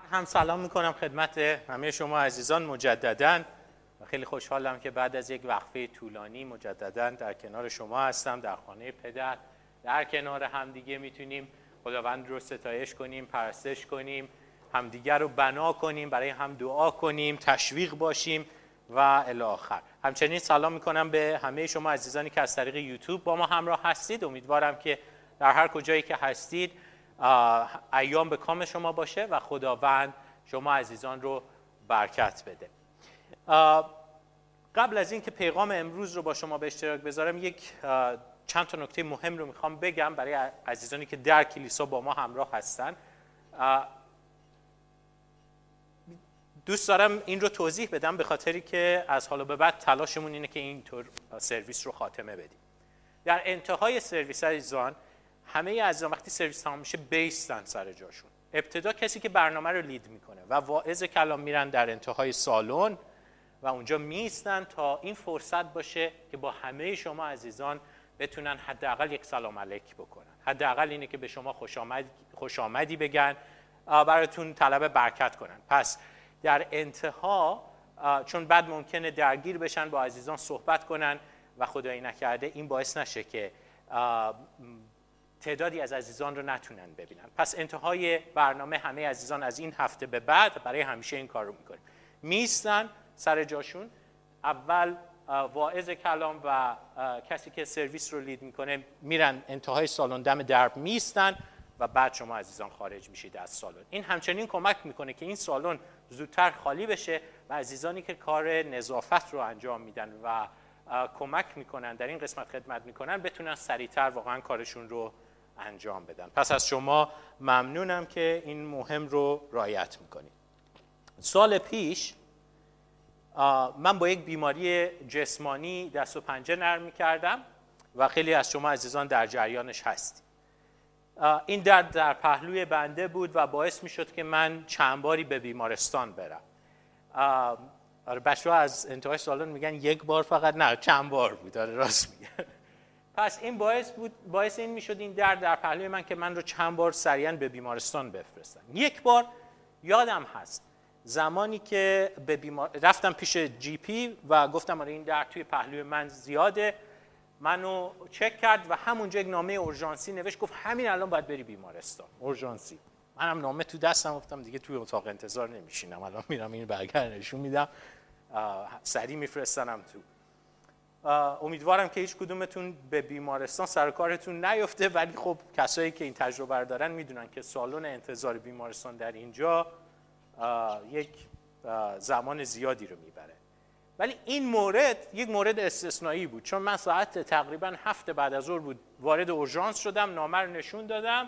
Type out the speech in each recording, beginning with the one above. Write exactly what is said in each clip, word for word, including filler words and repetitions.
هم سلام میکنم خدمت همه شما عزیزان مجدداً و خیلی خوشحالم که بعد از یک وقفه طولانی مجدداً در کنار شما هستم، در خانه پدر. در کنار همدیگه میتونیم خداوند رو ستایش کنیم، پرستش کنیم، همدیگر رو بنا کنیم، برای هم دعا کنیم، تشویق باشیم و الی آخر. همچنین سلام میکنم به همه شما عزیزانی که از طریق یوتیوب با ما همراه هستید. امیدوارم که در هر کجایی که هستید ایام به کام شما باشه و خداوند شما عزیزان رو برکت بده. قبل از این که پیغام امروز رو با شما به اشتراک بذارم، یک چند تا نکته مهم رو میخوام بگم برای عزیزانی که در کلیسا با ما همراه هستن. دوست دارم این رو توضیح بدم به خاطری که از حالا به بعد تلاشمون اینه که اینطور سرویس رو خاتمه بدیم. در انتهای سرویس عزیزان، همه عزیزان وقتی سرویس تمام میشه بیستن سر جاشون. ابتدا کسی که برنامه رو لید میکنه و واعظ کلام میرن در انتهای سالن و اونجا میستن تا این فرصت باشه که با همه شما عزیزان بتونن حداقل یک سلام علیک بکنن. حداقل اینه که به شما خوش آمد خوش آمدی بگن، براتون طلب برکت کنن. پس در انتها، چون بعد ممکنه درگیر بشن با عزیزان صحبت کنن و خدایی نکرده این باعث نشه که تعدادی از عزیزان رو نتونن ببینن. پس انتهای برنامه همه عزیزان از این هفته به بعد برای همیشه این کار رو میکنیم. میستن سر جاشون، اول واعظ کلام و کسی که سرویس رو لید میکنه میرن انتهای سالن دم درب میستن و بعد شما عزیزان خارج میشید از سالن. این همچنین کمک میکنه که این سالن زودتر خالی بشه و عزیزانی که کار نظافت رو انجام میدن و کمک میکنن در این قسمت خدمت میکنن بتونن سریعتر واقعا کارشون رو انجام بدن. پس از شما ممنونم که این مهم رو رعایت میکنید. سال پیش من با یک بیماری جسمانی دست و پنجه نرم میکردم و خیلی از شما عزیزان در جریانش هستید. این درد در پهلوی بنده بود و باعث میشد که من چند باری به بیمارستان برم. آره، بچه‌ها از انتهای سالن میگن یک بار فقط، نه چند بار بود. آره راست میگن. پس این باعث بود باعث این میشد این درد در پهلوی من که من رو چند بار سریعا به بیمارستان بفرستن. یک بار یادم هست زمانی که به بیمار... رفتم پیش جی پی و گفتم آره این درد توی پهلوی من زیاده، منو چک کرد و همونجا یک نامه اورژانسی نوشت، گفت همین الان باید بری بیمارستان اورژانسی. منم نامه تو دستم، گفتم دیگه توی اتاق انتظار نمیشینم، الان میرم این برگر نشون میدم، سریع میفرستنم تو. امیدوارم که هیچ کدومتون به بیمارستان سر کارتون نیفته، ولی خب کسایی که این تجربه رو دارن میدونن که سالن انتظار بیمارستان در اینجا یک زمان زیادی رو میبره. ولی این مورد یک مورد استثنایی بود، چون من ساعت تقریبا هفت بعد از ظهر بود وارد اورژانس شدم، نامه رو نشون دادم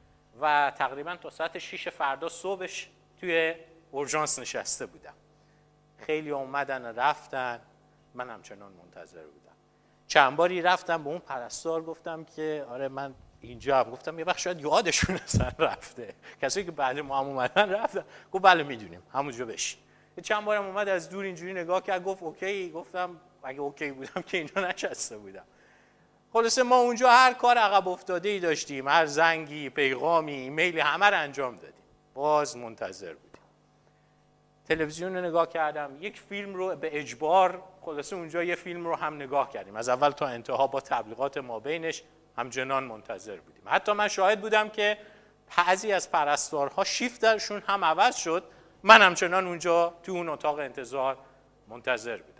و تقریبا تا ساعت شش فردا صبحش توی اورژانس نشسته بودم. خیلی اومدن و رفتن، من همچنان منتظر بودم. چند باری رفتم به اون پرستار گفتم که آره من اینجا هم، گفتم یه وقت شاید یادشون اصلا رفته، کسایی که بعد ما هم اومدن رفتن. گفت بله میدونیم، همونجا بشین. چند بارم اومد از دور اینجوری نگاه کرد، گفت اوکی. گفتم اگه اوکی بودم که اینجا نشسته بودم. خلاصه ما اونجا هر کار عقب افتاده ای داشتیم، هر زنگی، پیغامی، ایمیلی، همه رو انجام دادیم. باز منتظر بودیم. تلویزیون رو نگاه کردم، یک فیلم رو به اجبار، خلاصه اونجا یه فیلم رو هم نگاه کردیم از اول تا انتها با تبلیغات ما بینش، همچنان منتظر بودیم. حتی من شاهد بودم که بعضی از پرستارها شیفت درشون هم عوض شد، من همچنان اونجا تو اون اتاق انتظار منتظر بودم.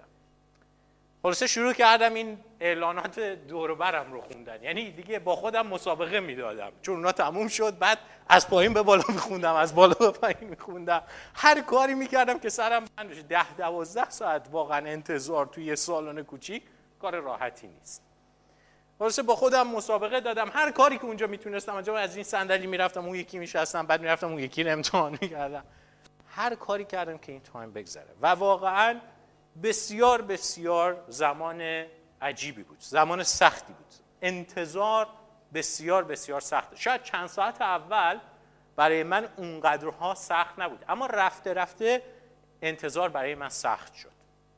خلاصه شروع کردم این اعلانات دور و برم رو خوندن، یعنی دیگه با خودم مسابقه میدادم، چون اونا تموم شد بعد از پایین به بالا میخوندم، از بالا به پایین میخوندم، هر کاری میکردم که سرم بند بشه. ده دوازده ساعت واقعا انتظار توی یه سالن کوچیک کار راحتی نیست. خلاصه با خودم مسابقه دادم، هر کاری که اونجا میتونستم انجام، از این صندلی میرفتم اون یکی میشستم، بعد میرفتم اون یکی رو امتحان میکردم، هر کاری کردم که این تایم بگذره. و واقعا بسیار بسیار زمان عجیبی بود، زمان سختی بود، انتظار بسیار بسیار سخت. شاید چند ساعت اول برای من اونقدرها سخت نبود، اما رفته رفته انتظار برای من سخت شد.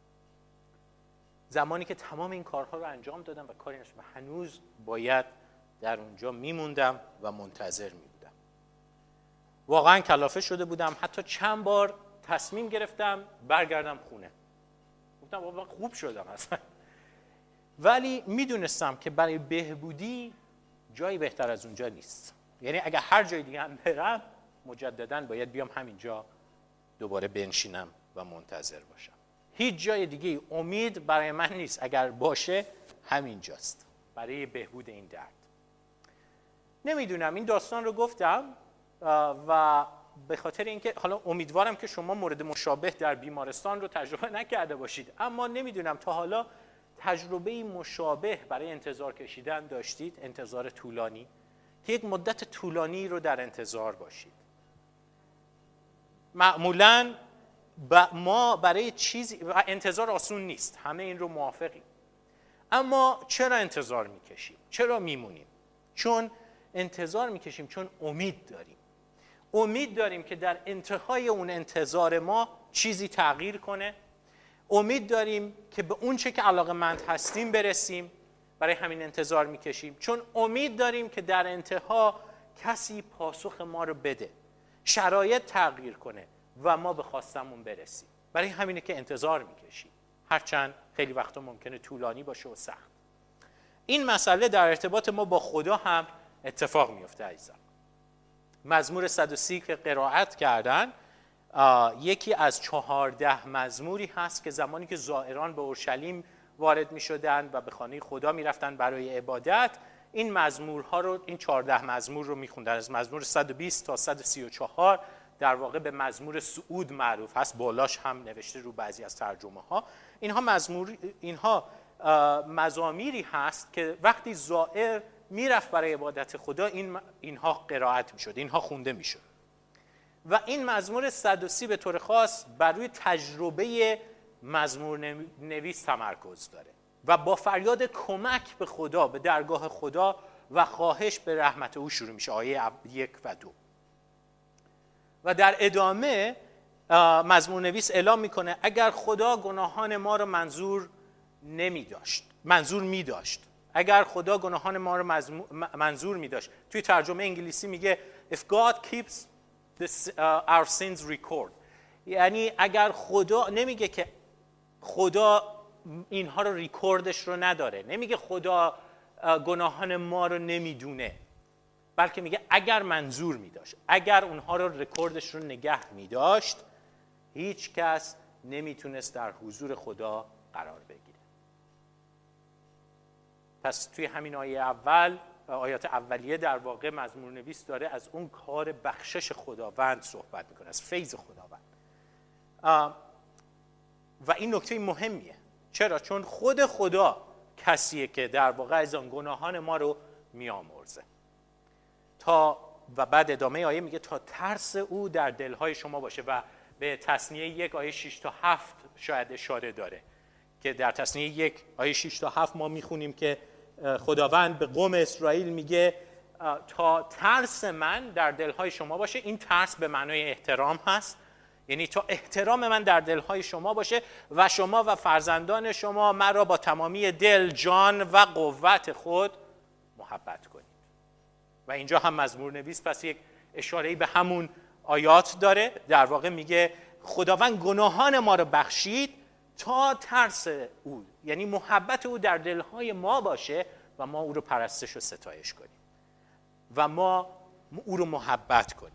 زمانی که تمام این کارها رو انجام دادم و کاری نشد و هنوز باید در اونجا میموندم و منتظر میبودم. واقعا کلافه شده بودم، حتی چند بار تصمیم گرفتم برگردم خونه. گفتم بابا خوب شدم اصلا. ولی میدونستم که برای بهبودی جایی بهتر از اونجا نیست. یعنی اگر هر جای دیگه هم برم مجدداً باید بیام همینجا دوباره بنشینم و منتظر باشم. هیچ جای دیگه امید برای من نیست، اگر باشه همینجاست برای بهبود این درد. نمیدونم این داستان رو گفتم و به خاطر اینکه حالا امیدوارم که شما مورد مشابه در بیمارستان رو تجربه نکرده باشید، اما نمیدونم تا حالا تجربه مشابه برای انتظار کشیدن داشتید؟ انتظار طولانی، که یک مدت طولانی رو در انتظار باشید. معمولاً ما برای چیزی انتظار آسون نیست، همه این رو موافقیم. اما چرا انتظار میکشیم؟ چرا میمونیم؟ چون انتظار میکشیم چون امید داریم. امید داریم که در انتهای اون انتظار ما چیزی تغییر کنه. امید داریم که به اون چه که علاقه‌مند هستیم برسیم. برای همین انتظار میکشیم. چون امید داریم که در انتها کسی پاسخ ما رو بده، شرایط تغییر کنه و ما به خواستمون برسیم. برای همینه که انتظار میکشیم، هرچند خیلی وقتا ممکنه طولانی باشه و سخت. این مسئله در ارتباط ما با خدا هم اتفاق میفته عزیزان. مزمور صد و سی که قرائت کردن یکی از چهارده مزموری هست که زمانی که زائران به اورشلیم وارد می شدن و به خانه خدا می رفتن برای عبادت، این مزمورها رو، این چهارده مزمور رو می خوندن. از مزمور صد و بیست تا صد و سی و چهار در واقع به مزمور صعود معروف هست، بالاش هم نوشته رو بعضی از ترجمه ها. اینها مزمور، اینها مزامیری هست که وقتی زائر میرفت برای عبادت خدا این اینها قرائت میشد، اینها خونده میشد. و این مزمور صد و سی به طور خاص بر روی تجربه مزمور نویس تمرکز داره و با فریاد کمک به خدا، به درگاه خدا و خواهش به رحمت او شروع میشه، آیه یک و دو. و در ادامه مزمور نویس اعلام میکنه اگر خدا گناهان ما رو منظور نمی داشت، منظور می داشت، اگر خدا گناهان ما رو منظور می داشت، توی ترجمه انگلیسی میگه if God keeps this, uh, our sins record، یعنی اگر خدا، نمیگه که خدا اینها رو ریکوردش رو نداره، نمیگه خدا گناهان ما رو نمیدونه، بلکه میگه اگر منظور می داشت، اگر اونها رو ریکوردش رو نگه می داشت، هیچ کس نمیتونست در حضور خدا قرار بگیره. پس توی همین آیه اول، آیات اولیه در واقع مزمور نویس داره از اون کار بخشش خداوند صحبت میکنه، از فیض خداوند. و این نکته مهمیه. چرا؟ چون خود خدا کسیه که در واقع از آن گناهان ما رو میامرزه. تا و بعد ادامه آیه میگه تا ترس او در دلهای شما باشه و به تثنیه یک آیه شش تا هفت شاید اشاره داره که در تثنیه یک آیه شش تا هفت ما میخونیم که خداوند به قوم اسرائیل میگه تا ترس من در دلهای شما باشه. این ترس به معنای احترام هست، یعنی تا احترام من در دلهای شما باشه و شما و فرزندان شما مرا با تمامی دل، جان و قوت خود محبت کنید. و اینجا هم مزمور نویس پس یک اشاره‌ای به همون آیات داره. در واقع میگه خداوند گناهان ما رو بخشید تا ترس او، یعنی محبت او در دلهای ما باشه و ما او رو پرستش و ستایش کنیم و ما او رو محبت کنیم.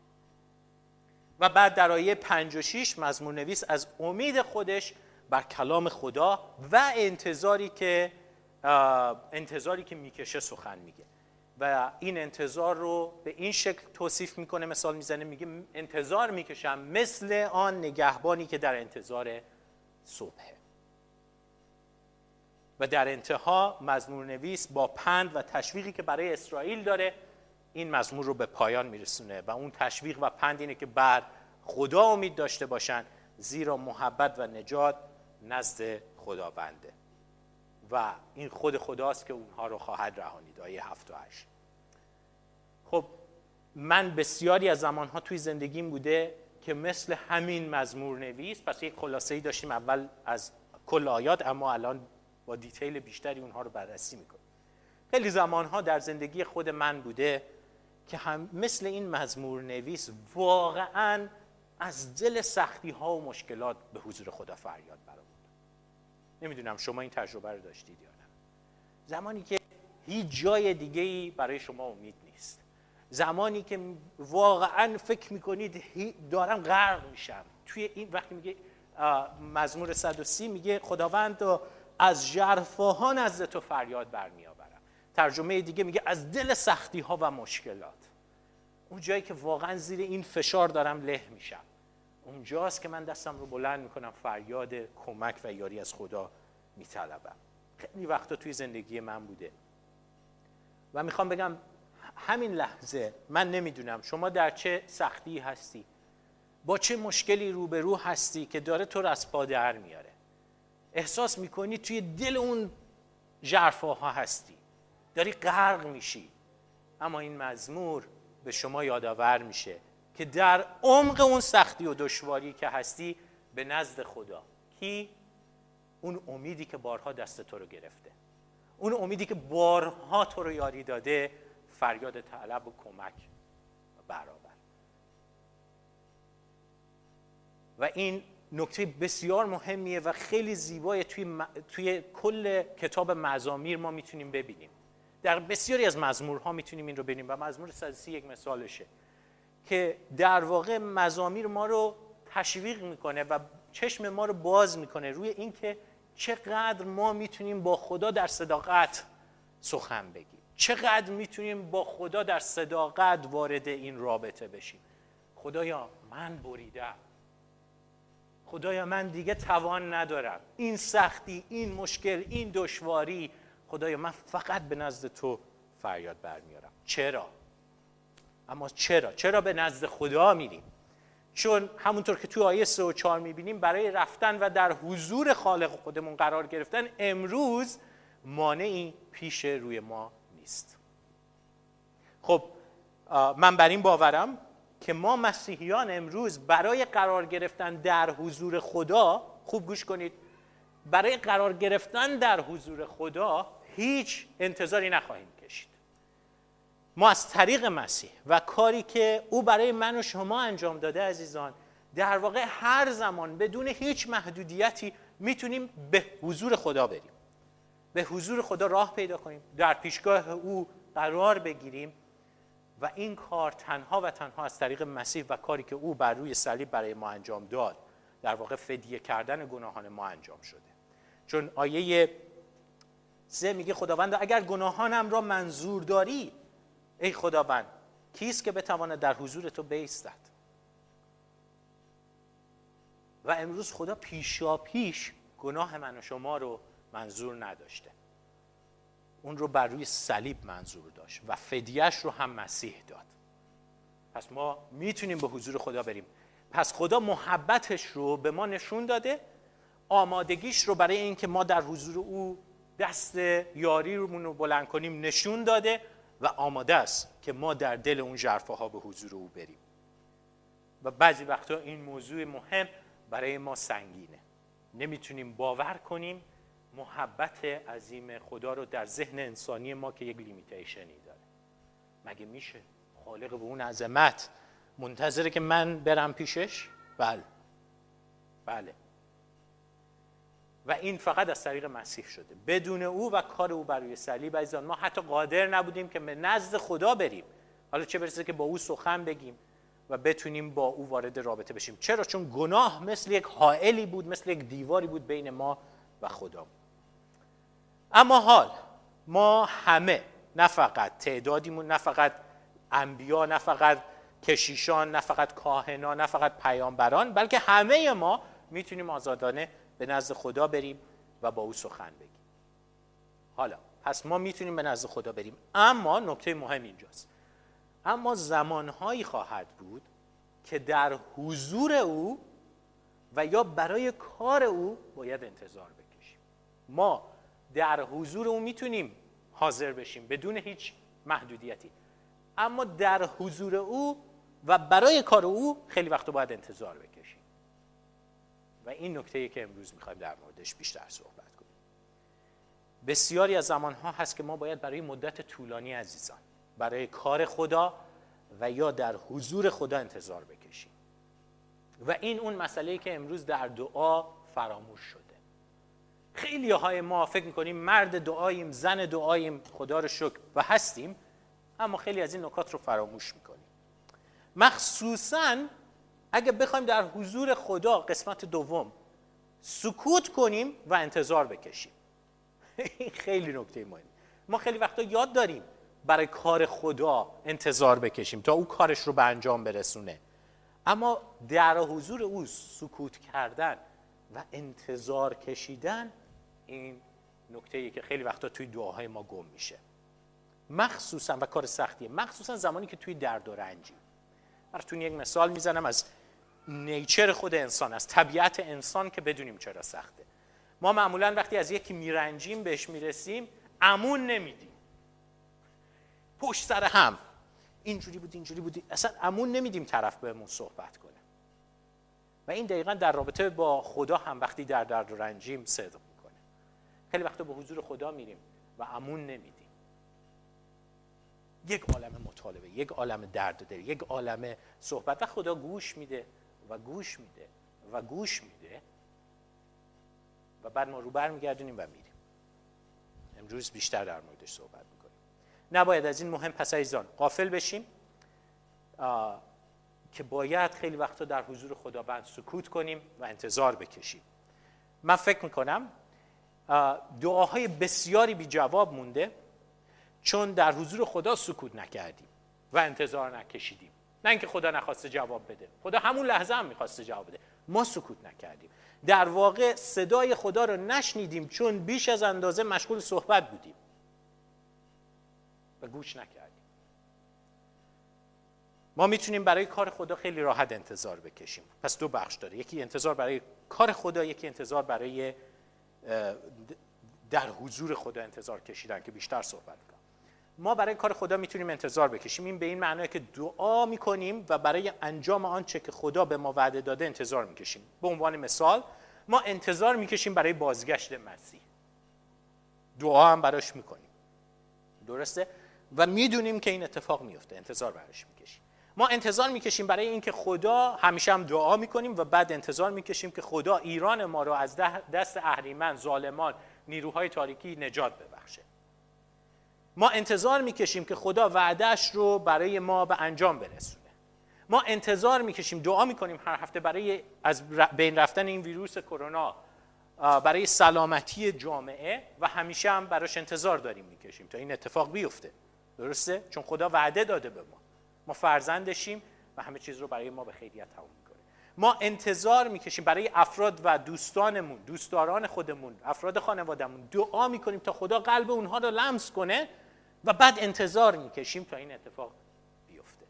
و بعد در آیه پنج و شش مزمور نویس از امید خودش بر کلام خدا و انتظاری که انتظاری که میکشه سخن میگه و این انتظار رو به این شکل توصیف میکنه، مثال میزنه، میگه انتظار میکشم مثل آن نگهبانی که در انتظار صبحه. و در انتها مزمور نویس با پند و تشویقی که برای اسرائیل داره این مزمور رو به پایان میرسونه و اون تشویق و پند اینه که بر خدا امید داشته باشن زیرا محبت و نجات نزد خداونده و این خود خداست که اونها رو خواهد رهانید. آیه هفت و هشت. خب من بسیاری از زمانها توی زندگیم بوده که مثل همین مزمور نویس، پس یک خلاصه‌ای داشتیم اول از کل آیات، اما الان با دیتیل بیشتری اونها رو بررسی میکنیم. خیلی زمانها در زندگی خود من بوده که هم مثل این مزمور نویس واقعاً از دل سختی ها و مشکلات به حضور خدا فریاد برآورد. نمیدونم شما این تجربه رو داشتید یا نه. زمانی که هیچ جای دیگه‌ای برای شما امید نیست، زمانی که واقعاً فکر میکنید دارم غرق میشم توی این، وقتی میگه مزمور صد و سی میگه خداوند از ژرفاها نزد تو فریاد برمیآورم. ترجمه دیگه میگه از دل سختی ها و مشکلات. اون جایی که واقعا زیر این فشار دارم له میشم، اونجاست که من دستم رو بلند میکنم، فریاد کمک و یاری از خدا میطلبم. خیلی وقتا توی زندگی من بوده و میخوام بگم همین لحظه من نمیدونم شما در چه سختی هستی، با چه مشکلی روبرو هستی که داره تو رو از پا در میاره. احساس میکنی توی دل اون ژرفاها هستی، داری غرق میشی. اما این مزمور به شما یادآور میشه که در عمق اون سختی و دشواری که هستی به نزد خدا، کی؟ اون امیدی که بارها دست تو رو گرفته، اون امیدی که بارها تو رو یاری داده، فریاد طلب و کمک برابر. و این نکته بسیار مهمیه و خیلی زیبایه. توی, م... توی کل کتاب مزامیر ما میتونیم ببینیم، در بسیاری از مزمورها میتونیم این رو ببینیم و مزمور صد و سی یک مثالشه که در واقع مزامیر ما رو تشویق میکنه و چشم ما رو باز میکنه روی این که چقدر ما میتونیم با خدا در صداقت سخن بگیم، چقدر میتونیم با خدا در صداقت وارد این رابطه بشیم. خدایا من بریدم، خدایا من دیگه توان ندارم، این سختی، این مشکل، این دشواری، خدایا من فقط به نزد تو فریاد برمیارم. چرا؟ اما چرا؟ چرا به نزد خدا میریم؟ چون همونطور که توی آیه سه و چهار میبینیم برای رفتن و در حضور خالق خودمون قرار گرفتن امروز مانعی پیش روی ما نیست. خب من بر این باورم که ما مسیحیان امروز برای قرار گرفتن در حضور خدا، خوب گوش کنید، برای قرار گرفتن در حضور خدا هیچ انتظاری نخواهیم کشید. ما از طریق مسیح و کاری که او برای من و شما انجام داده عزیزان، در واقع هر زمان بدون هیچ محدودیتی میتونیم به حضور خدا بریم، به حضور خدا راه پیدا کنیم، در پیشگاه او قرار بگیریم و این کار تنها و تنها از طریق مسیح و کاری که او بر روی صلیب برای ما انجام داد، در واقع فدیه کردن گناهان ما انجام شده. چون آیه سه میگه خداوند اگر گناهانم را منظور داری، ای خداوند کیست که بتواند در حضور تو بایستد؟ و امروز خدا پیشا پیش گناه من و شما رو منظور نداشته، اون رو بر روی صلیب منظور داشت و فدیهش رو هم مسیح داد. پس ما میتونیم به حضور خدا بریم. پس خدا محبتش رو به ما نشون داده، آمادگیش رو برای اینکه ما در حضور او دست یاری رو بلند کنیم نشون داده و آماده است که ما در دل اون ژرفاها به حضور او بریم. و بعضی وقتا این موضوع مهم برای ما سنگینه، نمیتونیم باور کنیم محبت عظیم خدا رو در ذهن انسانی ما که یک لیمیتیشنی داره. مگه میشه خالق به اون عظمت منتظره که من برم پیشش؟ بله بله. و این فقط از طریق مسیح شده. بدون او و کار او بر روی صلیب عزیزان ما حتی قادر نبودیم که به نزد خدا بریم، حالا چه برسه که با او سخن بگیم و بتونیم با او وارد رابطه بشیم. چرا؟ چون گناه مثل یک حائلی بود، مثل یک دیواری بود بین ما و خدا. اما حال ما همه، نه فقط تعدادیمون، نه فقط انبیا، نه فقط کشیشان، نه فقط کاهنان، نه فقط پیامبران، بلکه همه ما میتونیم آزادانه به نزد خدا بریم و با او سخن بگیم. حالا پس ما میتونیم به نزد خدا بریم، اما نکته مهم اینجاست، اما زمانهایی خواهد بود که در حضور او و یا برای کار او باید انتظار بکشیم. ما در حضور او میتونیم حاضر بشیم بدون هیچ محدودیتی، اما در حضور او و برای کار او خیلی وقت باید انتظار بکشیم. و این نکته‌ای که امروز میخوایم در موردش بیشتر صحبت کنیم. بسیاری از زمانها هست که ما باید برای مدت طولانی عزیزان برای کار خدا و یا در حضور خدا انتظار بکشیم. و این اون مسئله‌ای که امروز در دعا فراموش شده. خیلی های ما فکر میکنیم مرد دعاییم، زن دعاییم، خدا رو شکر و هستیم، اما خیلی از این نکات رو فراموش میکنیم. مخصوصاً اگه بخوایم در حضور خدا قسمت دوم سکوت کنیم و انتظار بکشیم. این خیلی نکته مهمه. ما خیلی وقتا یاد داریم برای کار خدا انتظار بکشیم تا او کارش رو به انجام برسونه، اما در حضور او سکوت کردن و انتظار کشیدن این نکته‌ایه که خیلی وقتا توی دعاهای ما گم میشه، مخصوصا و کار سختیه، مخصوصا زمانی که توی درد و رنجی. براتون یک مثال میزنم از نیچر خود انسان، از طبیعت انسان که بدونیم چرا سخته. ما معمولا وقتی از یکی میرنجیم بهش میرسیم امون نمیدیم، پشت سر هم اینجوری بود اینجوری بود، اصلا امون نمیدیم طرف بهمون صحبت کنه. و این دقیقاً در رابطه با خدا هم وقتی در درد و رنجیم صدق میکنه. خیلی وقتا به حضور خدا میریم و امون نمیدیم. یک عالم مطالبه، یک عالم درد دل، یک عالم صحبت و خدا گوش میده و گوش میده و گوش میده و بعد ما رو بر میگردونیم و میریم. امروز بیشتر در موردش صحبت میکنیم. نباید از این مهم پس عزیزان غافل بشیم که باید خیلی وقتا در حضور خداوند سکوت کنیم و انتظار بکشیم. من فکر میکنم دعاهای بسیاری بی جواب مونده چون در حضور خدا سکوت نکردیم و انتظار نکشیدیم. نه اینکه خدا نخواسته جواب بده، خدا همون لحظه هم میخواسته جواب بده، ما سکوت نکردیم. در واقع صدای خدا رو نشنیدیم چون بیش از اندازه مشغول صحبت بودیم و گوش نکردیم. ما میتونیم برای کار خدا خیلی راحت انتظار بکشیم. پس دو بخش داره، یکی انتظار برای کار خدا، یکی انتظار برای در حضور خدا انتظار کشیدن که بیشتر صحبت کنم. ما برای کار خدا میتونیم انتظار بکشیم، این به این معنیه که دعا میکنیم و برای انجام آنچه که خدا به ما وعده داده انتظار میکشیم. به عنوان مثال ما انتظار میکشیم برای بازگشت مسیح، دعا هم براش میکنیم، درسته؟ و میدونیم که این اتفاق میفته، انتظار براش میکشیم. ما انتظار میکشیم برای اینکه خدا، همیشه هم دعا میکنیم و بعد انتظار میکشیم که خدا ایران ما رو از دست اهریمن، ظالمان، نیروهای تاریکی نجات ببخشه. ما انتظار میکشیم که خدا وعدهش رو برای ما به انجام برسونه. ما انتظار میکشیم، دعا میکنیم هر هفته برای از بین رفتن این ویروس کرونا، برای سلامتی جامعه و همیشه هم براش انتظار داریم میکشیم تا این اتفاق بیفته، درسته؟ چون خدا وعده داده به ما، ما فرزندشیم و همه چیز رو برای ما به خیریت تموم میکنه. ما انتظار میکشیم برای افراد و دوستانمون، دوستداران خودمون، افراد خانوادهمون، دعا میکنیم تا خدا قلب اونها رو لمس کنه و بعد انتظار میکشیم تا این اتفاق بیفته.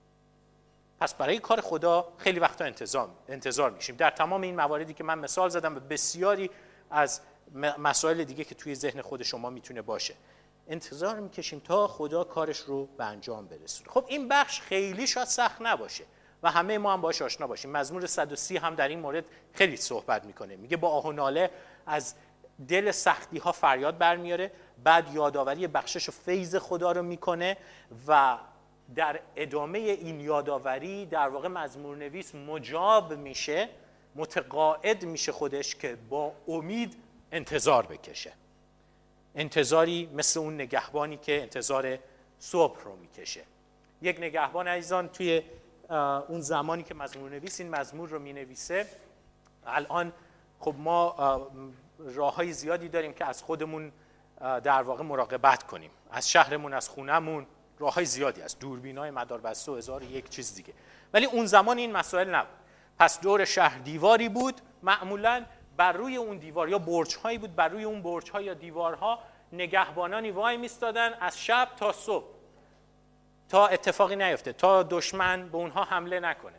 پس برای کار خدا خیلی وقتا انتظار انتظار میشیم. در تمام این مواردی که من مثال زدم و بسیاری از مسائل دیگه که توی ذهن خود شما میتونه باشه، انتظار میکشیم تا خدا کارش رو به انجام برسونه. خب این بخش خیلی شاید سخت نباشه و همه ما هم باهاش آشنا باشیم. مزمور صد و سی هم در این مورد خیلی صحبت میکنه، میگه با آه و ناله از دل سختی ها فریاد برمیاره، بعد یادآوری بخشش و فیض خدا رو میکنه و در ادامه این یادآوری در واقع مزمور نویس مجاب میشه، متقاعد میشه خودش که با امید انتظار بکشه. انتظاری مثل اون نگهبانی که انتظار صبح رو میکشه. یک نگهبان عزیزان توی اون زمانی که مزمور نویس این مزمور رو مینویسه، الان خب ما راههای زیادی داریم که از خودمون در واقع مراقبت کنیم، از شهرمون، از خونمون، راههای زیادی هست، دوربینای مداربسته و هزار یک چیز دیگه. ولی اون زمان این مسائل نبود. پس دور شهر دیواری بود، معمولاً بر روی اون دیوار یا برج‌هایی بود، بر روی اون برج‌ها یا دیوارها نگهبانانی وای میستادن از شب تا صبح تا اتفاقی نیفته، تا دشمن به اونها حمله نکنه.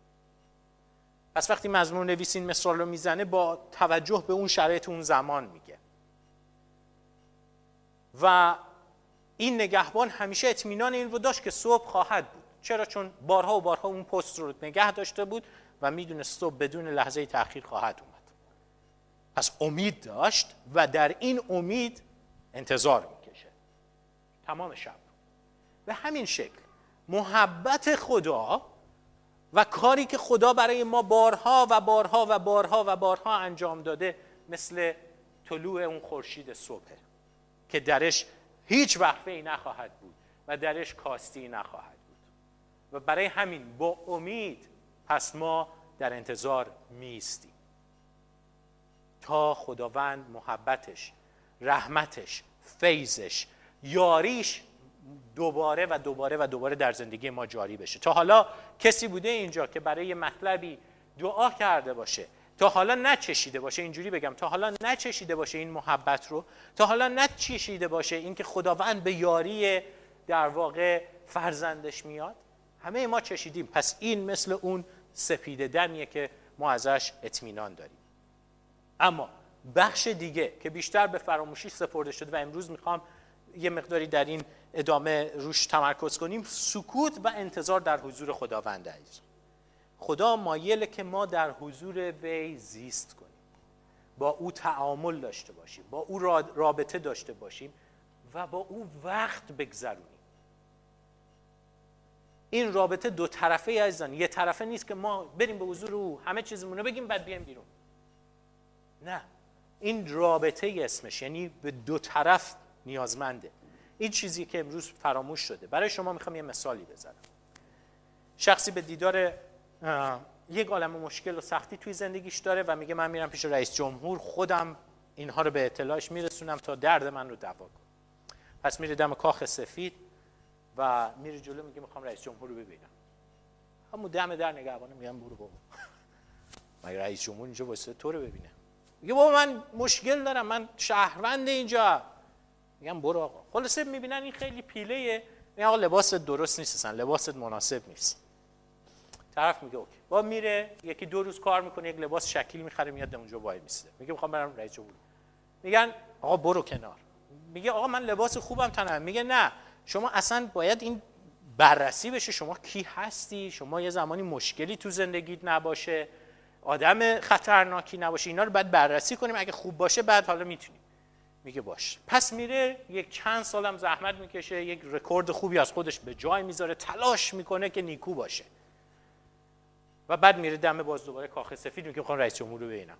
پس وقتی مزمور نویس این مثال رو میزنه با توجه به اون شرایط اون زمان میگه و این نگهبان همیشه اطمینان این رو داشت که صبح خواهد بود. چرا؟ چون بارها و بارها اون پست رو نگه داشته بود و میدونه صبح بدون لحظه تأخیر خواهد اومد. پس امید داشت و در این امید انتظار میکشه تمام شب. به همین شکل محبت خدا و کاری که خدا برای ما بارها و بارها و بارها و بارها انجام داده مثل طلوع اون خورشید صبح که درش هیچ وقفه‌ای نخواهد بود و درش کاستی نخواهد بود. و برای همین با امید پس ما در انتظار میستیم تا خداوند محبتش، رحمتش، فیضش، یاریش دوباره و دوباره و دوباره در زندگی ما جاری بشه. تا حالا کسی بوده اینجا که برای مطلبی دعا کرده باشه، تا حالا نچشیده باشه، اینجوری بگم، تا حالا نچشیده باشه این محبت رو، تا حالا نچشیده باشه این که خداوند به یاری در واقع فرزندش میاد؟ همه ما چشیدیم. پس این مثل اون سپید دمیه که ما ازش اطمینان داریم. اما بخش دیگه که بیشتر به فراموشی سپرده شده و امروز میخوام یه مقداری در این ادامه روش تمرکز کنیم، سکوت و انتظار در حضور خداوند عزیز. خدا مایله که ما در حضور وی زیست کنیم، با او تعامل داشته باشیم، با او رابطه داشته باشیم و با او وقت بگذرونیم. این رابطه دو طرفه عزیزان، یه طرفه نیست که ما بریم به حضور او همه چیزمون رو بگیم بعد بیایم بیرون. نه، این رابطه اسمش، یعنی به دو طرف نیازمنده. این چیزی که امروز فراموش شده. برای شما میخوام یه مثالی بزنم. شخصی به دیدار یک عالم مشکل و سختی توی زندگیش داره و میگه من میرم پیش رئیس جمهور، خودم اینها رو به اطلاعش میرسونم تا درد من رو دوا کنه. پس میره دم کاخ سفید و میره جلو، میگه میخوام رئیس جمهور رو ببینم. همون دم در نگهبانه میگم برو بابا، مگه رئیس جمهور اینجا واسه تو رو ببینه؟ میگه بابا من مشکل دارم، من شهروند اینجا. میگم برو آقا. خلاصه میبینن این خیلی پیله، میگن آقا لباست درست نیست، اصلا لباست مناسب نیست. طرف میگه اوکی. با میره یکی دو روز کار میکنه، یک لباس شکیل میخره، میاد اونجا وای میسته. میگه میخوام برم رئیس جمهور. میگن آقا برو کنار. میگه آقا من لباس خوبم تنم. میگه نه، شما اصلا باید این بررسی بشه، شما کی هستی، شما یه زمانی مشکلی تو زندگیت نباشه، آدم خطرناکی نباشه، اینا رو باید بررسی کنیم، اگه خوب باشه بعد حالا میتونیم. میگه باش. پس میره یک چند سالم زحمت میکشه، یک رکورد خوبی از خودش به جای میذاره، تلاش میکنه که نیکو باشه و بعد میره دم باز دوباره کاخ سفید، میگه میخوام رئیس جمهور رو ببینم.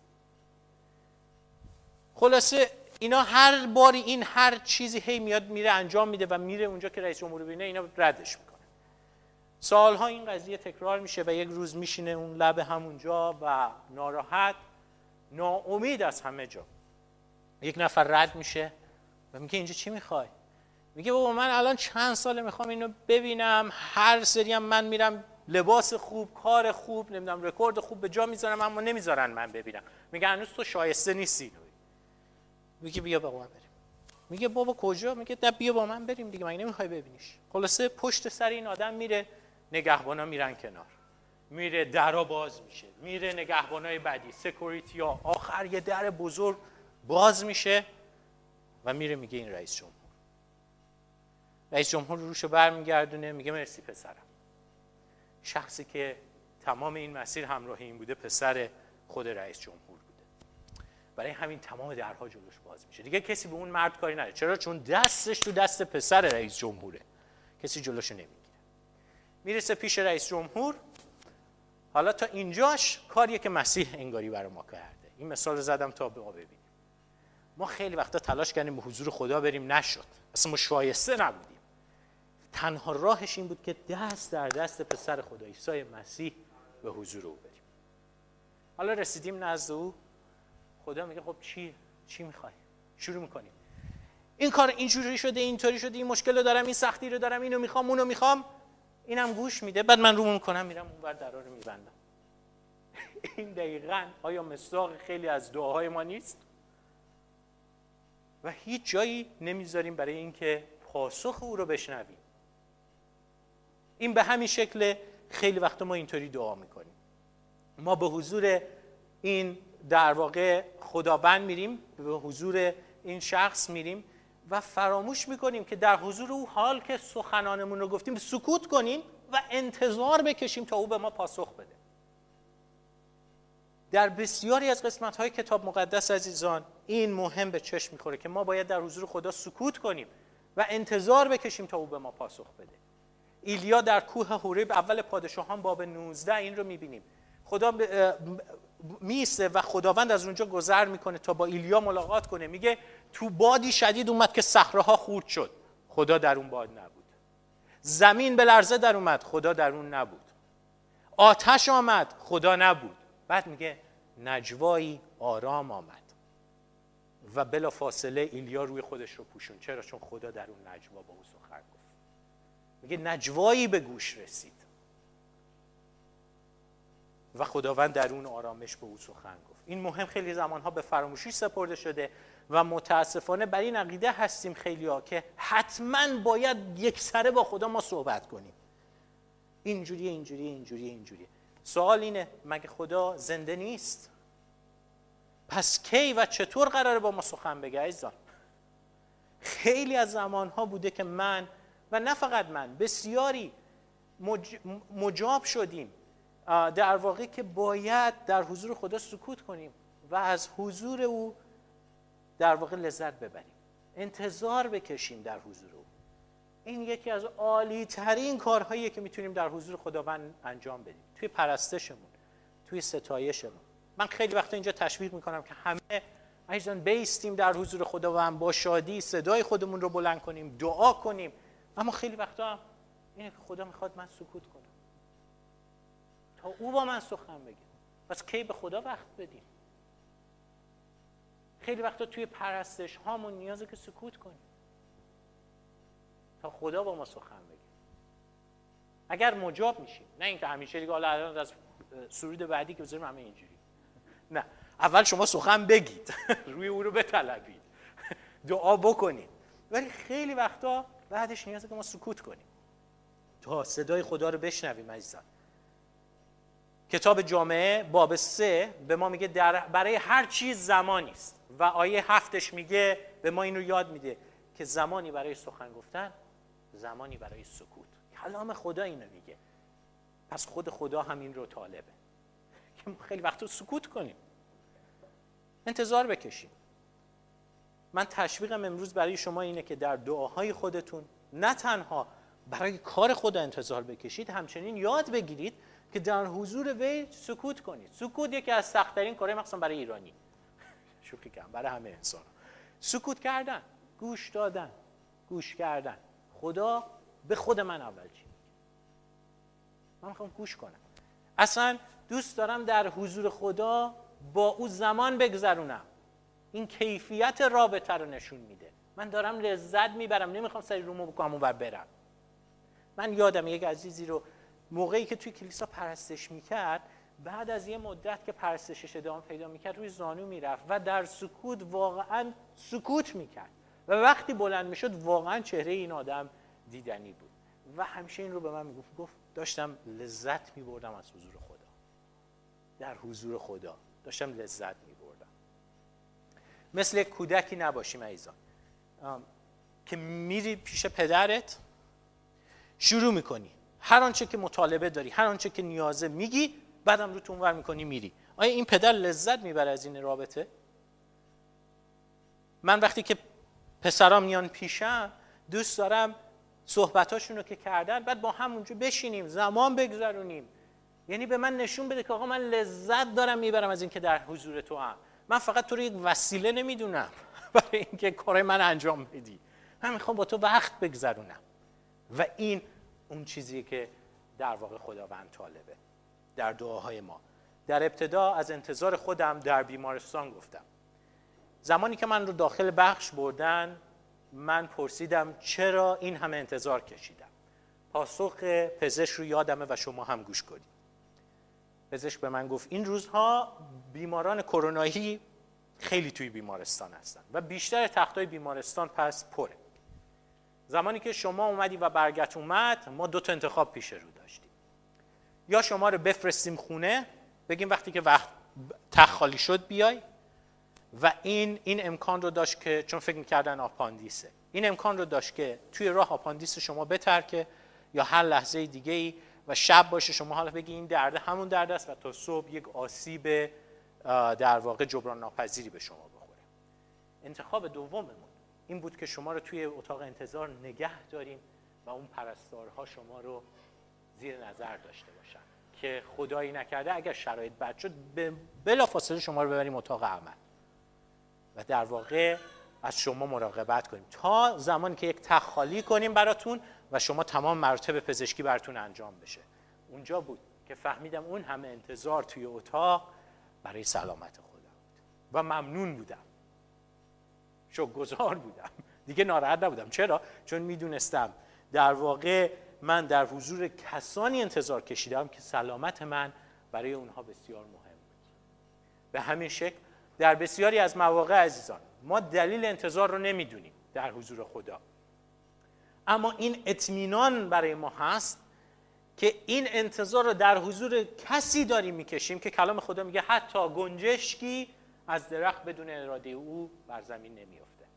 خلاصه اینا هر باری این هر چیزی هی میاد میره انجام میده و میره اونجا که رئیس جمهور رو ببینه، اینا ردش میکنه. سالها این قضیه تکرار میشه و یک روز میشینه اون لب همونجا و ناراحت، ناامید از همه جا. یک نفر رد میشه و میگه اینجا چی میخوای؟ میگه بابا من الان چند ساله میخوام اینو ببینم، هر سری هم من میرم لباس خوب، کار خوب، نمیدونم رکورد خوب به جا میذارم، اما نمیذارن من ببینم. میگه هنوز تو شایسته نیستی. میگه بیا با من بریم. میگه بابا کجا؟ میگه نه بیا با من بریم دیگه، مگه نمیخوای ببینیش؟ خلاصه پشت سر این آدم میره، نگهبانا میرن کنار، میره درا باز میشه، میره نگهبانای بعدی، سکیوریتی ها، آخر یه در بزرگ باز میشه و میره میگه این رئیس جمهور. رئیس جمهور روشو برمیگردونه، میگه مرسی پسرم. شخصی که تمام این مسیر همراه این بوده پسر خود رئیس جمهور بوده. برای همین تمام درها جلوش باز میشه. دیگه کسی به اون مرد کاری نداره. چرا؟ چون دستش تو دست پسر رئیس جمهوره. کسی جلوشو نمیگیره. میرسه پیش رئیس جمهور. حالا تا اینجاش کاریه که مسیح انگاری برای ما کرده. این مثال رو زدم تا به ما ببینیم. ما خیلی وقتا تلاش کردیم به حضور خدا بریم، نشد. اصلا ما شایسته نبودیم. تنها راهش این بود که دست در دست پسر خدا عیسی مسیح به حضور او بریم. حالا رسیدیم نزد او، خدا میگه خب چی چی میخوای؟ شروع میکنیم. این کار اینجوری شده، اینطوری شده، این مشکل رو دارم، این سختی رو دارم، اینو میخوام، اونو میخوام. اینم گوش میده، بعد من رومون کنم میرم اونور درا رو میبندم. این دقیقاً آیا مصداق خیلی از دعاهای ما نیست؟ و هیچ جایی نمیذاریم برای اینکه پاسخ او رو بشنویم. این به همین شکل خیلی وقت ما اینطوری دعا میکنیم. ما به حضور این در واقع خداوند میریم، به حضور این شخص میریم و فراموش میکنیم که در حضور او حال که سخنانمون رو گفتیم سکوت کنیم و انتظار بکشیم تا او به ما پاسخ بده. در بسیاری از قسمت‌های کتاب مقدس عزیزان این مهم به چشم میخوره که ما باید در حضور خدا سکوت کنیم و انتظار بکشیم تا او به ما پاسخ بده. ایلیا در کوه حورب اول پادشاهان باب نوزده این رو میبینیم. خدا میسته و خداوند از اونجا گذر میکنه تا با ایلیا ملاقات کنه. میگه تو بادی شدید اومد که صخره‌ها خورد شد، خدا در اون باد نبود. زمین به لرزه در اومد، خدا در اون نبود. آتش آمد، خدا نبود. بعد میگه نجوایی آرام آمد و بلا فاصله ایلیا روی خودش رو پوشون. چرا؟ چون خدا در اون نجوا با او سخن گفت. میگه نجوایی به گوش رسید و خداوند در اون آرامش به او سخن گفت. این مهم خیلی زمانها به فراموشی سپرده شده و متاسفانه بر این عقیده هستیم خیلی‌ها که حتما باید یک سره با خدا ما صحبت کنیم. اینجوریه اینجوریه اینجوریه اینجوریه. سوال اینه مگه خدا زنده نیست؟ پس کی و چطور قراره با ما سخن بگه عزیزان؟ خیلی از زمانها بوده که من و نه فقط من، بسیاری مج... مجاب شدیم در واقع که باید در حضور خدا سکوت کنیم و از حضور او در واقع لذت ببریم، انتظار بکشیم در حضور او. این یکی از عالی ترین کارهاییه که میتونیم در حضور خداوند انجام بدیم، توی پرستشمون، توی ستایشمون. من خیلی وقتا اینجا تشویق میکنم که همه عزیزان بیستیم در حضور خداوند، با شادی صدای خودمون رو بلند کنیم، دعا کنیم. اما خیلی وقتا اینه که خدا میخواد من سکوت کنم تا او با من سخن بگه. پس کی به خدا وقت بدیم؟ خیلی وقتا توی پرستش هامون نیازه که سکوت کنیم تا خدا با ما سخن بگه. اگر مجاب میشیم، نه اینکه همیشه دیگه حالا الان از سرود بعدی که بذاریم همه اینجوری، نه، اول شما سخن بگید روی او رو بطلبید، دعا بکنید، ولی خیلی وقتا بعدش نیازه که ما سکوت کنیم تا صدای خدا رو بشنویم. عزیزان کتاب جامعه باب سه به ما میگه در برای هر چیز زمانی است و آیه هفتش میگه به ما این رو یاد میده که زمانی برای سخن گفتن، زمانی برای سکوت. کلام خدا اینو میگه. پس خود خدا هم این رو طالبه که خیلی وقتا سکوت کنیم، انتظار بکشیم. من تشویقم امروز برای شما اینه که در دعاهای خودتون نه تنها برای کار خدا انتظار بکشید، همچنین یاد بگیرید که در حضور وی سکوت کنید. سکوت یکی از سخت‌ترین کارهای مخصوصا برای ایرانی، شوخی کنم، برای همه انسان. سکوت کردن، گوش دادن، گوش کردن. خدا به خود من اول چی میگه؟ من میخوام گوش کنم. اصلا دوست دارم در حضور خدا با او زمان بگذرونم. این کیفیت رابطه رو نشون میده. من دارم لذت میبرم، نمیخوام سری رومو بکنم اون ور برم. من یادم یک عزیزی رو موقعی که توی کلیسا پرستش میکرد، بعد از یه مدت که پرستشش ادامه پیدا میکرد روی زانو میرفت و در سکوت واقعا سکوت میکرد و وقتی بلند میشد واقعا چهره این آدم دیدنی بود و همیشه این رو به من میگفت، گفت داشتم لذت میبردم از حضور خدا. در حضور خدا داشتم لذت میبردم. مثل یک کودکی نباشیم عزیزان که میری پیش پدرت، شروع میکنی هر آنچه که مطالبه داری، هر آنچه که نیازه میگی، بعدم رو اونور میکنی میری. آیا این پدر لذت میبره از این رابطه؟ من وقتی که پسرام میان پیشم دوست دارم صحبتاشون رو که کردن بعد با هم اونجا بشینیم زمان بگذرونیم. یعنی به من نشون بده که آقا من لذت دارم میبرم از این که در حضور تو هم. من فقط تو رو یک وسیله نمیدونم برای اینکه کار من انجام بدی. من میخوام با تو وقت بگذرونم و این اون چیزیه که در واقع خداوند طالبه در دعاهای ما. در ابتدا از انتظار خودم در بیمارستان گفتم. زمانی که من رو داخل بخش بردن من پرسیدم چرا این همه انتظار کشیدم. پاسخ پزشک رو یادمه و شما هم گوش کنید. پزشک به من گفت این روزها بیماران کرونایی خیلی توی بیمارستان هستن و بیشتر تختای بیمارستان پس پره. زمانی که شما اومدی و برگت اومد ما دو تا انتخاب پیش رو داشتیم. یا شما رو بفرستیم خونه، بگیم وقتی که وقت تخت خالی شد بیای، و این این امکان رو داشت که چون فکر می‌کردن آپاندیسه، این امکان رو داشت که توی راه آپاندیس شما بترکه یا هر لحظه دیگه‌ای و شب باشه شما حالا بگی این درد همون درد است و تا صبح یک آسیب در واقع جبران ناپذیری به شما بخوره. انتخاب دوممون این بود که شما رو توی اتاق انتظار نگه داریم و اون پرستارها شما رو زیر نظر داشته باشن که خدایی نکرده اگر شرایط بد شد بلافاصله شما رو ببریم اتاق عمل و در واقع از شما مراقبت کنیم تا زمانی که یک تخت خالی کنیم براتون و شما تمام مراتب پزشکی براتون انجام بشه. اونجا بود که فهمیدم اون همه انتظار توی اتاق برای سلامت خدا بود و ممنون بودم، شکرگزار بودم، دیگه ناراحت نبودم. چرا؟ چون میدونستم در واقع من در حضور کسانی انتظار کشیدم که سلامت من برای اونها بسیار مهم بود. به همین شکل در بسیاری از مواقع عزیزان ما دلیل انتظار رو نمیدونیم در حضور خدا، اما این اطمینان برای ما هست که این انتظار رو در حضور کسی داریم میکشیم که کلام خدا میگه حتی گنجشکی از درخت بدون اراده او بر زمین نمیافته.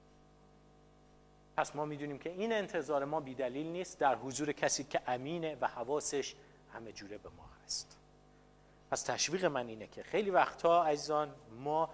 پس ما میدونیم که این انتظار ما بی‌دلیل نیست، در حضور کسی که امینه و حواسش همه جوره به ما هست. پس تشویق من اینه که خیلی وقتا عزیزان ما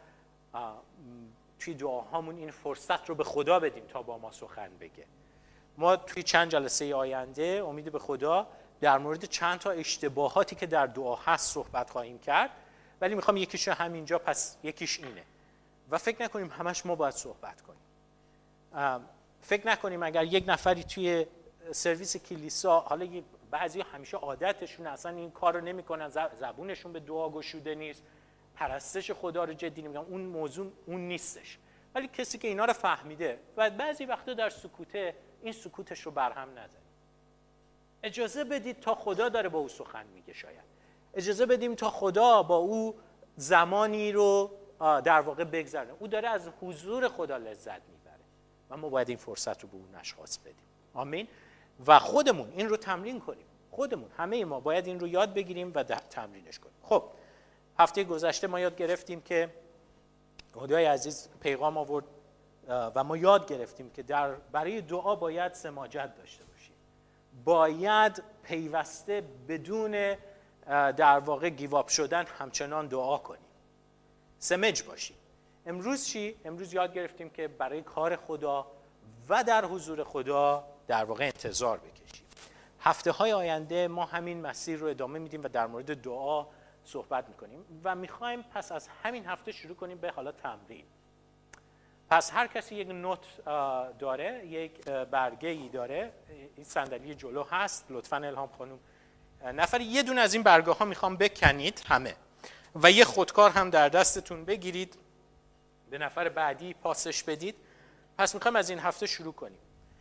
توی دعاهامون این فرصت رو به خدا بدیم تا با ما سخن بگه. ما توی چند جلسه آینده امید به خدا در مورد چند تا اشتباهاتی که در دعا هست صحبت خواهیم کرد، ولی میخوام یکیش همینجا، پس یکیش اینه و فکر نکنیم همش ما باید صحبت کنیم. فکر نکنیم اگر یک نفری توی سرویس کلیسا، حالا بعضی همیشه عادتشون اصلا این کار رو نمی کنن، زبونشون به دعا گشوده نیست، پرستش خدا رو جدی نمیگن، اون موضوع اون نیستش، ولی کسی که اینا رو فهمیده و بعضی وقتا در سکوته این سکوتش رو برهم نزنید. اجازه بدید تا خدا داره با او سخن میگه، شاید اجازه بدیم تا خدا با او زمانی رو در واقع بگذرونه، او داره از حضور خدا لذت میبره و ما باید این فرصت رو به اون اشخاص بدیم. آمین. و خودمون این رو تمرین کنیم، خودمون همه ما باید این رو یاد بگیریم و تمرینش کنیم. خب هفته گذشته ما یاد گرفتیم که خدای عزیز پیغام آورد و ما یاد گرفتیم که در برای دعا باید سماجت داشته باشیم، باید پیوسته بدون در واقع گیواب شدن همچنان دعا کنیم، سمج باشیم. امروز چی؟ امروز یاد گرفتیم که برای کار خدا و در حضور خدا در واقع انتظار بکشیم. هفته های آینده ما همین مسیر رو ادامه میدیم و در مورد دعا صحبت میکنیم و میخوایم پس از همین هفته شروع کنیم به حالا تمرین. پس هر کسی یک نوت داره، یک برگه ای داره، این صندلی جلو هست، لطفاً الهام خانم نفری یه دونه از این برگه ها میخوام بکنید همه و یه خودکار هم در دستتون بگیرید، به نفر بعدی پاسش بدید. پس میخوایم از این هفته شروع کنیم.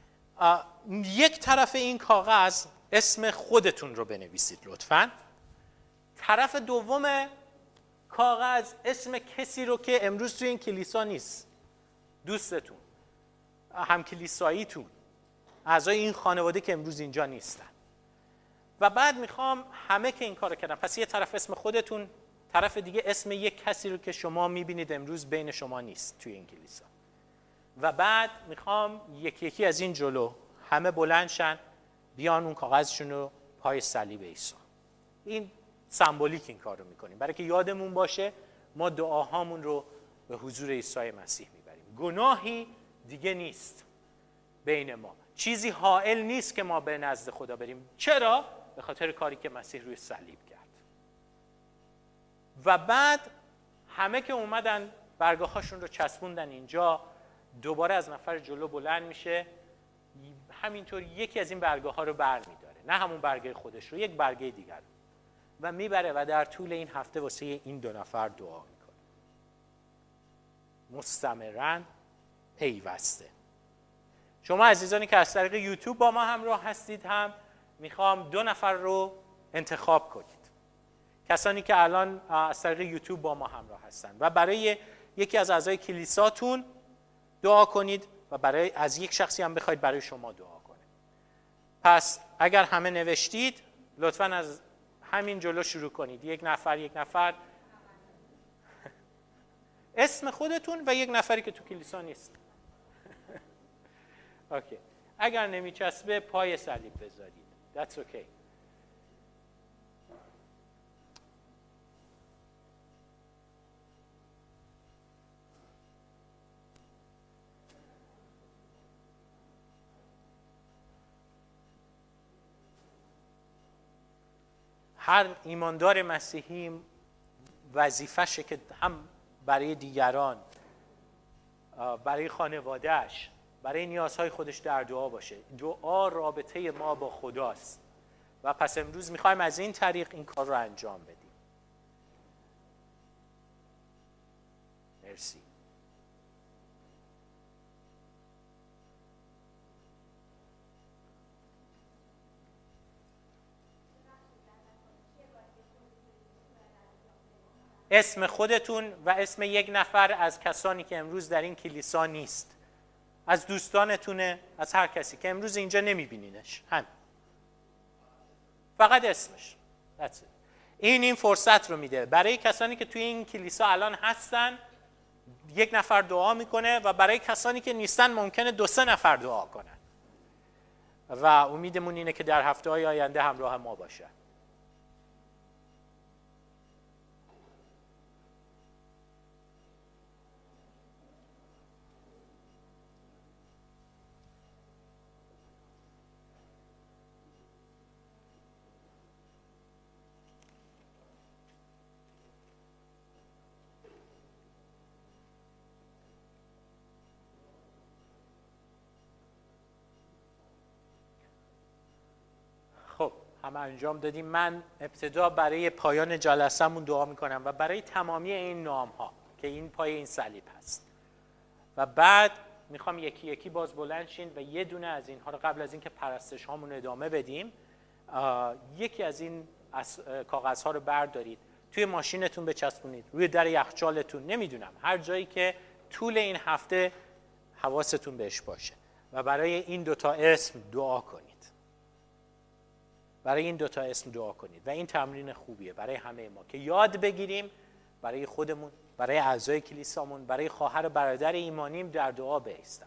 یک طرف این کاغذ اسم خودتون رو بنویسید لطفاً. طرف دوم کاغذ اسم کسی رو که امروز توی این کلیسا نیست، دوستتون، هم کلیساییتون، اعضای این خانواده که امروز اینجا نیستن. و بعد میخوام همه که این کارو کردن، پس یه طرف اسم خودتون، طرف دیگه اسم یک کسی رو که شما میبینید امروز بین شما نیست توی این کلیسا. و بعد میخوام یکی یکی از این جلو همه بلند شن بیان اون کاغذشون رو پای صلیب عیسی. این سمبولیک این کار رو میکنیم برای که یادمون باشه ما دعاهامون رو به حضور عیسی مسیح میبریم. گناهی دیگه نیست بین ما، چیزی حائل نیست که ما به نزد خدا بریم. چرا؟ به خاطر کاری که مسیح روی صلیب کرد. و بعد همه که اومدن برگه هاشون رو چسبوندن اینجا، دوباره از نفر جلو بلند میشه، همینطور یکی از این برگه ها رو بر میداره، نه همون برگه خودش رو، یک برگه دیگر رو، و میبره و در طول این هفته واسه این دو نفر دعا میکنه، مستمراً پیوسته. شما عزیزانی که از طریق یوتیوب با ما همراه هستید هم میخوام دو نفر رو انتخاب کنید، کسانی که الان از طریق یوتیوب با ما همراه هستن، و برای یکی از اعضای کلیساتون دعا کنید و برای از یک شخصی هم بخواید برای شما دعا کنه. پس اگر همه نوشتید لطفاً از همین جلو شروع کنید، یک نفر یک نفر اسم خودتون و یک نفری که تو کلیسا نیست. اوکی. اگر نمیچسبه پای صلیب بذارید. That's okay. هر ایماندار مسیحی وظیفشه که هم برای دیگران، برای خانوادهش، برای نیازهای خودش در دعا باشه. دعا رابطه ما با خداست و پس امروز میخوایم از این طریق این کار رو انجام بدیم. مرسی. اسم خودتون و اسم یک نفر از کسانی که امروز در این کلیسا نیست، از دوستانتونه، از هر کسی که امروز اینجا نمیبینینش، همین، فقط اسمش. این این فرصت رو میده برای کسانی که توی این کلیسا الان هستن، یک نفر دعا میکنه و برای کسانی که نیستن ممکنه دو سه نفر دعا کنن و امیدمون اینه که در هفته‌های آینده همراه ما باشه. همه انجام دادیم. من ابتدا برای پایان جلسه‌مون دعا میکنم و برای تمامی این نام ها که این پای این صلیب هست و بعد میخوام یکی یکی باز بلند شین و یه دونه از اینها رو قبل از اینکه پرستش هامون ادامه بدیم یکی از این کاغذ ها رو بردارید، توی ماشینتون بچسبونید، روی در یخچالتون، نمیدونم هر جایی که طول این هفته حواستون بهش باشه و برای این دوتا اسم دعا کنید. برای این دوتا اسم دعا کنید و این تمرین خوبیه برای همه ما که یاد بگیریم برای خودمون، برای اعضای کلیسامون، برای خواهر و برادر ایمانیم در دعا بایستم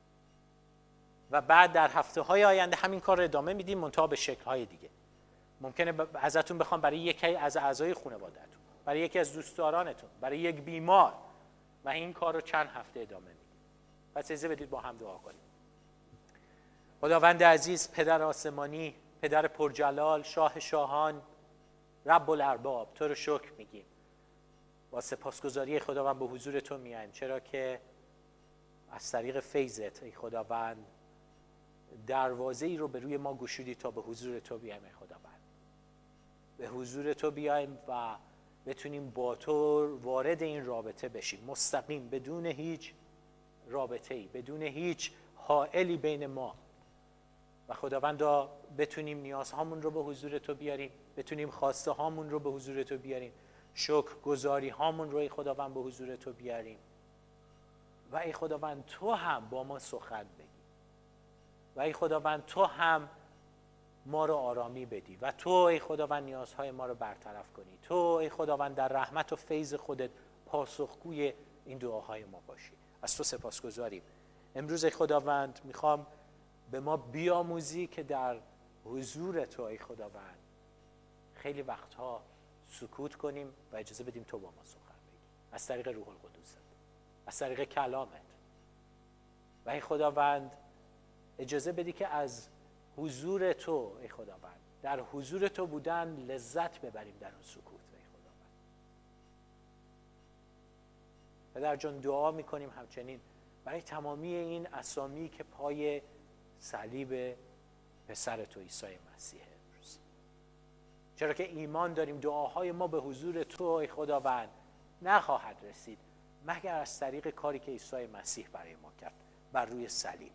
و بعد در هفته های آینده همین کار رو ادامه میدیم، منتها به شکل های دیگه. ممکنه ازتون بخوام برای یکی از اعضای خانواده‌تون، برای یکی از دوستدارانتون، برای یک بیمار و این کار رو چند هفته ادامه میدیم. پس اجازه بدید با هم دعا کنیم. خداوند عزیز، پدر آسمانی، پدر پرجلال، شاه شاهان، رب الارباب، تو رو شکر میگیم. با سپاسگزاری خداوند به حضور تو میایم، چرا که از طریق فیضت ای خداوند دروازه ای رو به روی ما گشودی تا به حضور تو بیایم ای خداوند. به حضور تو بیایم و بتونیم با تو وارد این رابطه بشیم، مستقیم، بدون هیچ رابطه ای، بدون هیچ حائلی بین ما و خداوندا بتونیم نیازهامون رو به حضور تو بیاریم، بتونیم خواسته هامون رو به حضور تو بیاریم، شکر گزاری هامون رو ای خداوند به حضور تو بیاریم و ای خداوند تو هم با ما سخن بگی و ای خداوند تو هم ما رو آرامی بدی و تو ای خداوند نیازهای ما رو برطرف کنی. تو ای خداوند در رحمت و فیض خودت پاسخگوی این دعاهای ما باشی. از تو سپاسگزاریم. امروز ای خداوند میخوام به ما بیاموزی که در حضور تو ای خداوند خیلی وقتها سکوت کنیم و اجازه بدیم تو با ما سخن بگی از طریق روح القدس، از طریق کلامت. و ای خداوند اجازه بدی که از حضور تو ای خداوند، در حضور تو بودن لذت ببریم در اون سکوت ای خداوند. پدر جان دعا میکنیم همچنین برای تمامی این اسامی که پای صلیب پسر تو عیسی مسیح امروز، چرا که ایمان داریم دعاهای ما به حضور تو ای خداوند نخواهد رسید مگر از طریق کاری که عیسی مسیح برای ما کرد بر روی صلیب،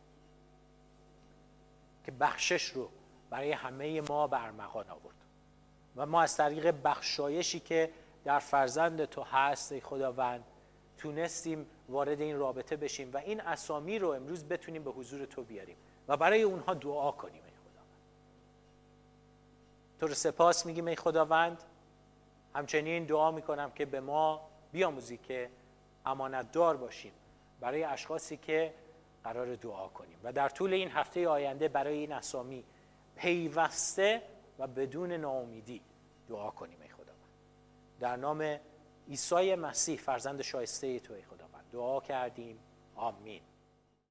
که بخشش رو برای همه ما برمغان آورد و ما از طریق بخشایشی که در فرزند تو هست ای خداوند تونستیم وارد این رابطه بشیم و این اسامی رو امروز بتونیم به حضور تو بیاریم و برای اونها دعا کنیم ای خداوند. تو رو سپاس میگیم ای خداوند. همچنین دعا میکنم که به ما بیاموزی که امانتدار باشیم برای اشخاصی که قرار دعا کنیم و در طول این هفته آینده برای این اسامی پیوسته و بدون ناامیدی دعا کنیم ای خداوند. در نام عیسی مسیح فرزند شایسته تو ای خداوند دعا کردیم. آمین.